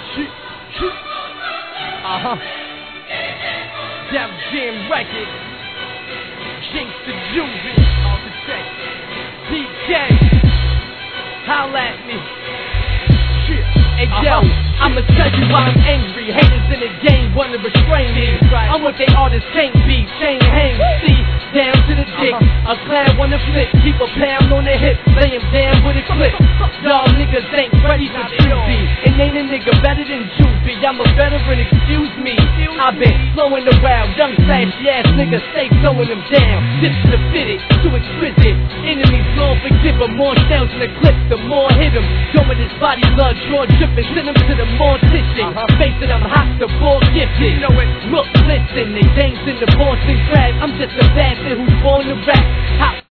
Def Jam Records, Jinx the Juvie, Architect, PK, holla at me. Hey yo, I'ma tell you why I'm angry. Haters in the game wanna restrain me. I'm what they artists can't be. Chain hang, see, down to the dick. A clown wanna flip, keep a pound on their hip, lay him down with a clip. Y'all niggas ain't ready for Juvie, and ain't a nigga better than Juvie. I'm a veteran, excuse me. I've been flowing around, young flashy ass niggas stay throwing them down. This is the fitted, too exquisite. Enemies gon' forgive them, more shells in the clip, the more hit them. Go with his body blood, draw dripping, send them to the mortician. Face it, I'm hot, the ball gifted. You know it. Look, listen, they gangs in the Boston crowd. I'm just a bastard who's born to rap.